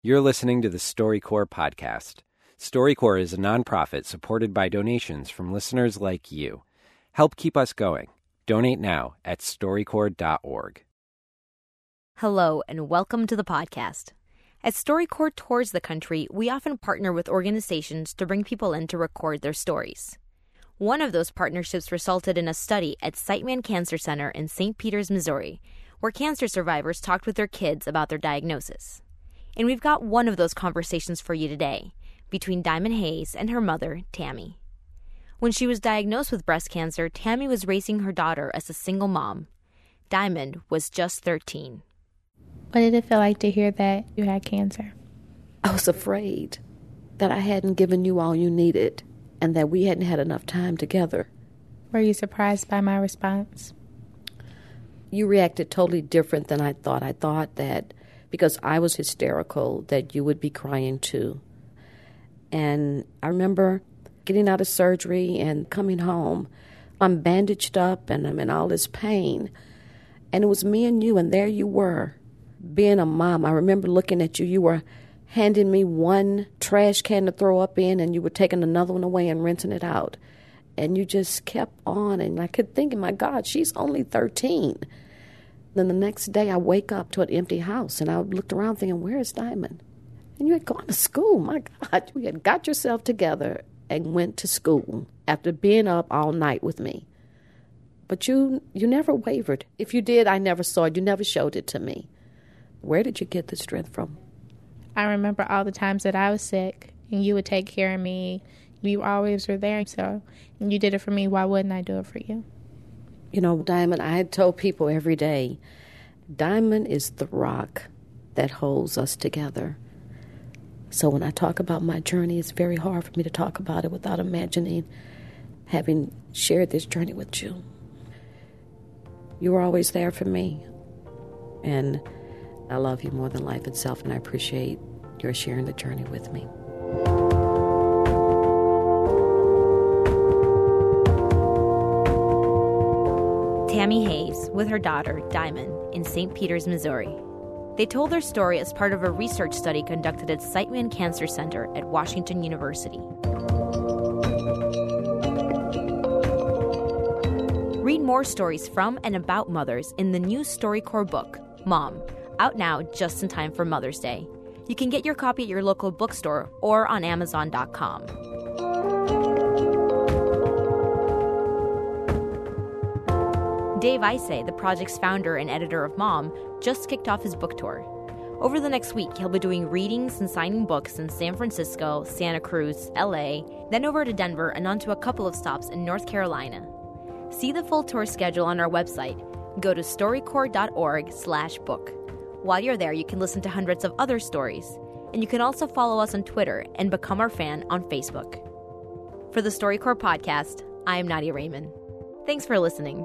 You're listening to the StoryCorps podcast. StoryCorps is a nonprofit supported by donations from listeners like you. Help keep us going. Donate now at StoryCorps.org. Hello, and welcome to the podcast. As StoryCorps tours the country, we often partner with organizations to bring people in to record their stories. One of those partnerships resulted in a study at Sightman Cancer Center in St. Peters, Missouri, where cancer survivors talked with their kids about their diagnosis. And we've got one of those conversations for you today, between Diamond Hayes and her mother, Tammy. When she was diagnosed with breast cancer, Tammy was raising her daughter as a single mom. Diamond was just 13. What did it feel like to hear that you had cancer? I was afraid that I hadn't given you all you needed and that we hadn't had enough time together. Were you surprised by my response? You reacted totally different than I thought. I thought that because I was hysterical, that you would be crying too. And I remember getting out of surgery and coming home. I'm bandaged up and I'm in all this pain. And it was me and you, and there you were, being a mom. I remember looking at you. You were handing me one trash can to throw up in, and you were taking another one away and rinsing it out. And you just kept on, and I kept thinking, my God, she's only 13. Then the next day I wake up to an empty house, and I looked around thinking, where is Diamond? And you had gone to school. My God, you had got yourself together and went to school after being up all night with me. But you never wavered. If you did, I never saw it. You never showed it to me. Where did you get the strength from? I remember all the times that I was sick, and you would take care of me. You always were there, and you did it for me. Why wouldn't I do it for you? You know, Diamond, I had told people every day, Diamond is the rock that holds us together. So when I talk about my journey, it's very hard for me to talk about it without imagining having shared this journey with you. You were always there for me, and I love you more than life itself, and I appreciate your sharing the journey with me. Tammy Hayes with her daughter, Diamond, in St. Peters, Missouri. They told their story as part of a research study conducted at Sightman Cancer Center at Washington University. Read more stories from and about mothers in the new StoryCorps book, Mom, out now just in time for Mother's Day. You can get your copy at your local bookstore or on Amazon.com. Dave Isay, the project's founder and editor of Mom, just kicked off his book tour. Over the next week, he'll be doing readings and signing books in San Francisco, Santa Cruz, LA, then over to Denver and onto a couple of stops in North Carolina. See the full tour schedule on our website. Go to storycorps.org/book. While you're there, you can listen to hundreds of other stories, and you can also follow us on Twitter and become our fan on Facebook. For the StoryCorps podcast, I'm Nadia Raymond. Thanks for listening.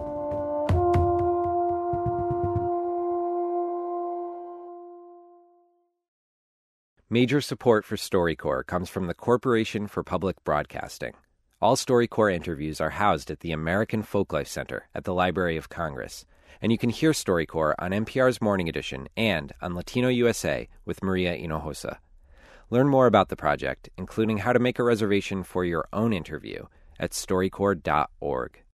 Major support for StoryCorps comes from the Corporation for Public Broadcasting. All StoryCorps interviews are housed at the American Folklife Center at the Library of Congress, and you can hear StoryCorps on NPR's Morning Edition and on Latino USA with Maria Hinojosa. Learn more about the project, including how to make a reservation for your own interview, at StoryCorps.org.